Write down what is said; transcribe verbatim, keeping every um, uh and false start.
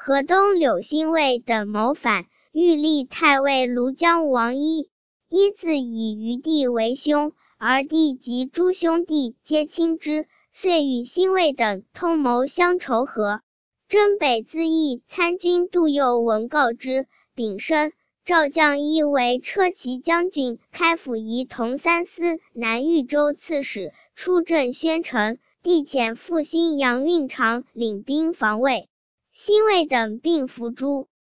河东柳兴卫等谋反，欲立太尉庐江王一。一自以余弟为兄，而弟及诸兄弟皆亲之，遂与兴卫等通谋相仇和。征北自议参军杜佑闻告之，丙申，召将一为车骑将军、开府仪同三司、南豫州刺史，出镇宣城。帝遣复兴杨运长领兵防卫，兴卫等并伏诛。